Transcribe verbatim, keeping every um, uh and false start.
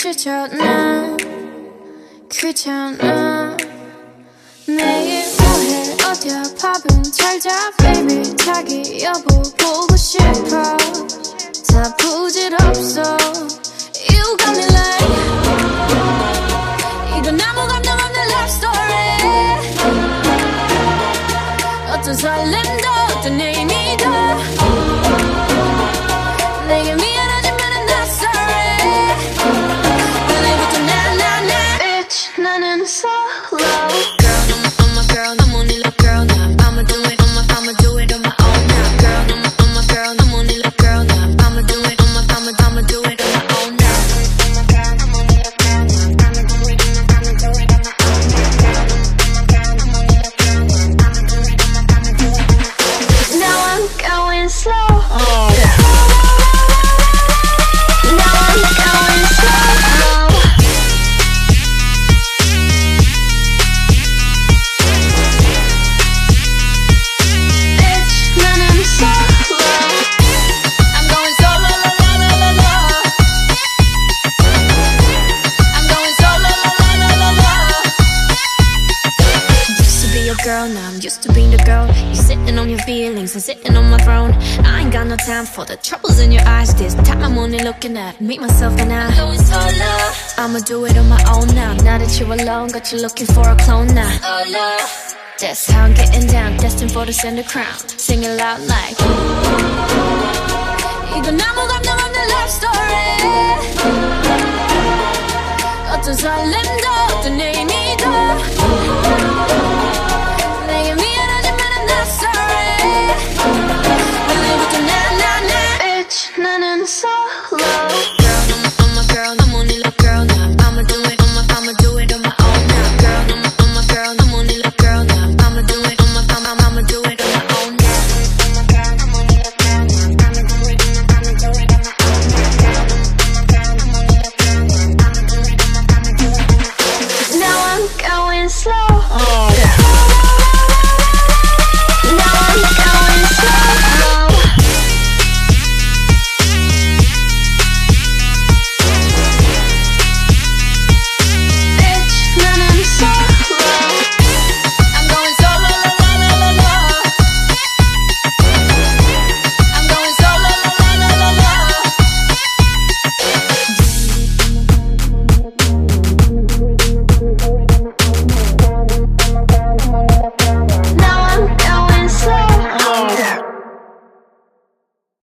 귀찮아 귀찮아 매일 뭐해 어디야 밥은 잘자 baby 자기 여보 보고 싶어 다 부질없어 You got me like 이건 아무 감정 없는 love story 어떤 설렘도 어떤 의미도 내게 미안하지만은 not sorry 오늘부터 나 나 나 Bitch 나는 solo Girl I'm a, I'm a girl I'm only little girl now I'ma do it on my I'ma do it on my own now Girl I'm a, I'm a girl I'm only little girl now I'ma do it on my I'ma I'ma do it on my own now I'm a girl I'm only little girl now I'ma do it on my I'ma do it on my own now Girl I'm a girl I'm only little girl now I'ma do it on my I'ma do it on my own Now I'm going slow oh. Girl, now I'm used to being the girl. You sitting on your feelings and sitting on my throne. I ain't got no time for the troubles in your eyes. This time I'm only looking at me, myself and I. I'ma do it on my own now. Now that you're alone, got you looking for a clone now. That's how I'm getting down, destined for the center crown. Sing it loud like 이건 아무 감정 없는 love story 어떤 설렘도